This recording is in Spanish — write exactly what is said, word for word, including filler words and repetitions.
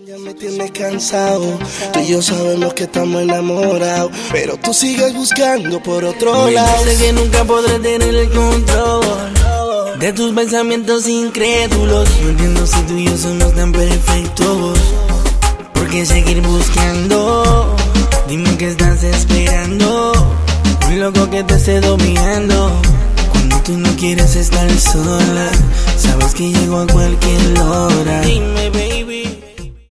Ya me tiene cansado, tú y yo sabemos que estamos enamorados, pero tú sigues buscando por otro lado. Sé que nunca podré tener el control de tus pensamientos incrédulos. No entiendo si tú y yo somos tan perfectos. ¿Por qué seguir buscando? Dime qué estás esperando. Muy loco que te esté dominando. Cuando tú no quieres estar sola, sabes que llego a cualquier hora. Dime, baby.